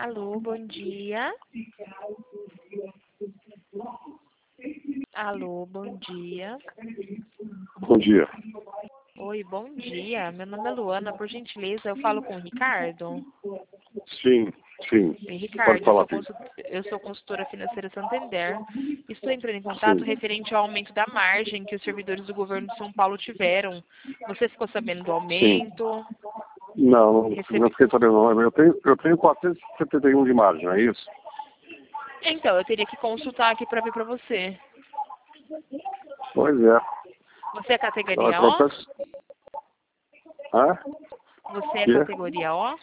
Alô, bom dia. Alô, bom dia. Bom dia. Oi, bom dia. Meu nome é Luana, por gentileza, eu falo com o Ricardo. Sim. Oi, Pode Ricardo, falar. eu sou consultora financeira Santander. Estou entrando em contato Sim. referente ao aumento da margem que os servidores do governo de São Paulo tiveram. Você ficou sabendo do Sim. aumento? Não fiquei sabendo não. Eu tenho 471 de margem, não é isso? Então, eu teria que consultar aqui para ver para você. Pois é. Você é Ela categoria O? acontece. Hã? Você é Que? categoria O?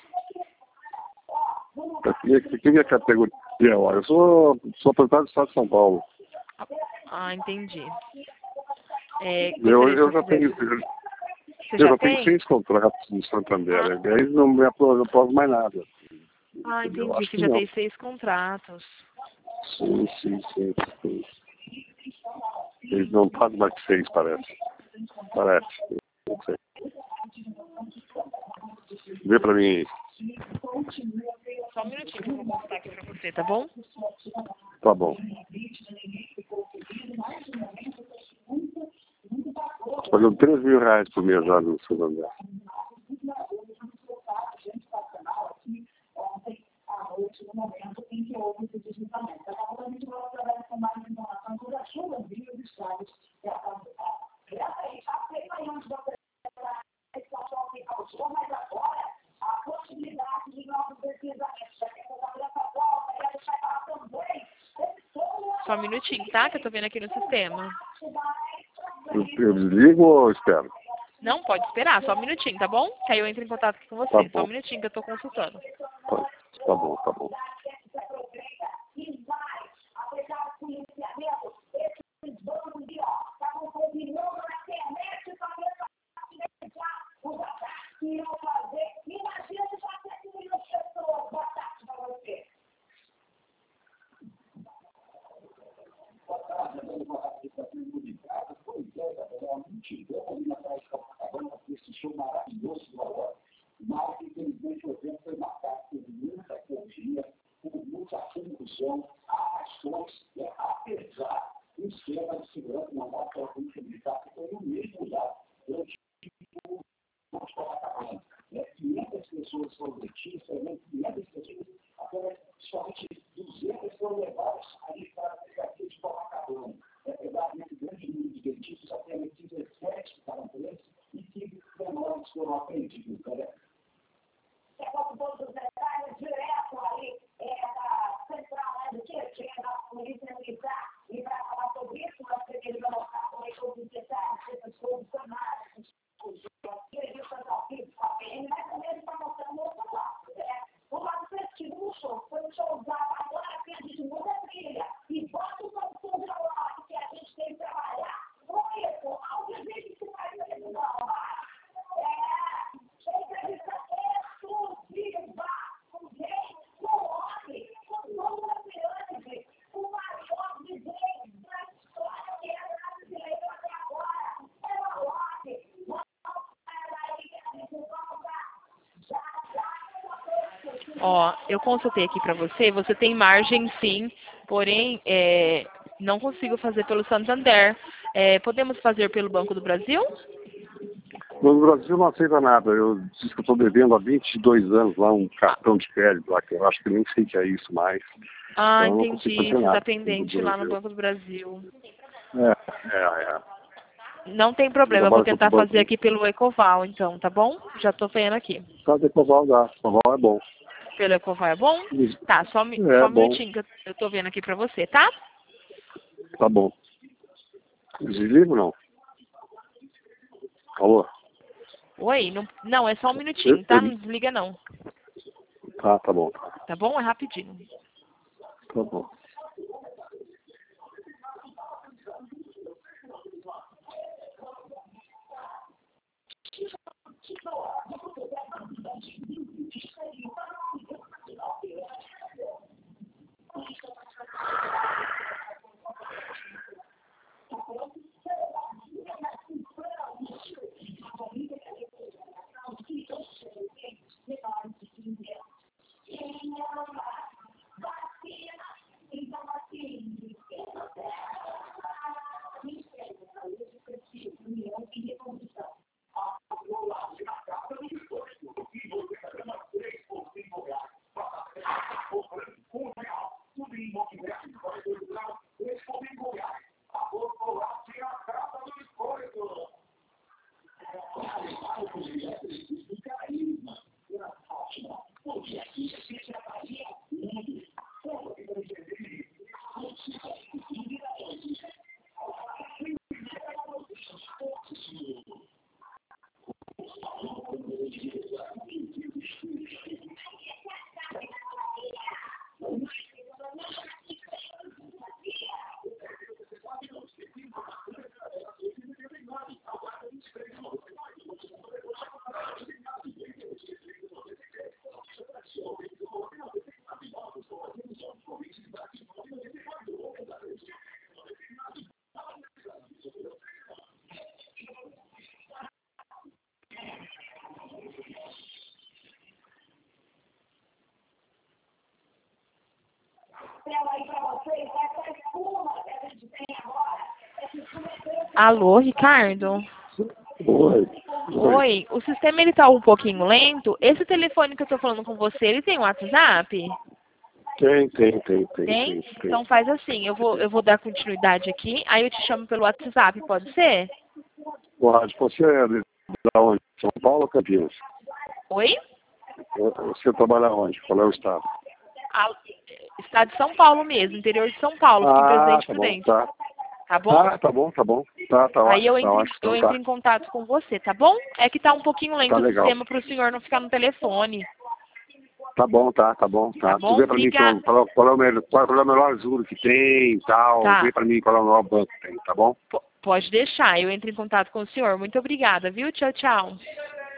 Que é a categoria? Eu sou aposentado do Estado de São Paulo. Ah, entendi. Eu Gostaria de já fazer... tenho, Você eu já já tenho tem? 6 contratos no Santander. Ah, Aí não me aprovo mais nada. Eu entendi. acho Você que já não. tem 6 contratos. Sim. Eles não pagam mais que 6, parece. Parece. Não sei. Vê pra mim aí. Só um minutinho que eu vou consultar aqui pra você, tá bom? Tá bom. Tô pagando R$ 3.000 por mês já no Santander. Só um minutinho, tá? Que eu tô vendo aqui no sistema. Eu desligo ou espero? Não, pode esperar, só um minutinho, tá bom? Que aí eu entro em contato aqui com Tá você. Só um bom. minutinho que eu tô consultando. Tá bom. Ó, eu consultei aqui pra você, você tem margem sim, porém, não consigo fazer pelo Santander. Podemos fazer pelo Banco do Brasil? No Brasil não aceita nada. Eu disse que eu estou devendo há 22 anos lá um cartão de crédito lá, que eu acho que nem sei que é isso mais. Ah, Então eu não consigo entendi. fazer Você está nada no pendente lá no Brasil. Banco do Brasil. É. Não tem Eu problema, eu vou trabalho com outro tentar fazer banco. aqui pelo Ecoval, então, tá bom? Já tô vendo aqui. Sabe que Ecoval dá. Ecoval é bom. Pelo Ecoval é bom? Tá, só É um bom. minutinho que eu tô vendo aqui pra você, tá? Tá bom. Desligo não? Alô? Oi? Não, é só um minutinho, tá? Não Eu- desliga não. Tá bom. Tá bom? É rapidinho. Tá bom. Alô, Ricardo? Oi. Oi, o sistema ele tá um pouquinho lento. Esse telefone que eu tô falando com você, ele tem WhatsApp? Tem. Então faz assim, eu vou dar continuidade aqui, aí eu te chamo pelo WhatsApp, pode ser? Pode. Você é da onde? São Paulo ou Campinas? Oi? Você trabalha onde? Qual é o estado? Estado de São Paulo mesmo, interior de São Paulo, fica em Presidente tá bom, Prudente. tá. Tá bom? Tá bom. Tá Aí eu ótimo, entro, então eu entro em contato com você, tá bom? É que tá um pouquinho lento Tá o legal. sistema para o senhor não ficar no telefone. Tá bom. Tá Tu bom? vê pra mim então, qual é o melhor juro que tem e tal. Tá. Vê pra mim qual é o melhor banco que tem, tá bom? Pode deixar, eu entro em contato com o senhor. Muito obrigada, viu? Tchau, tchau.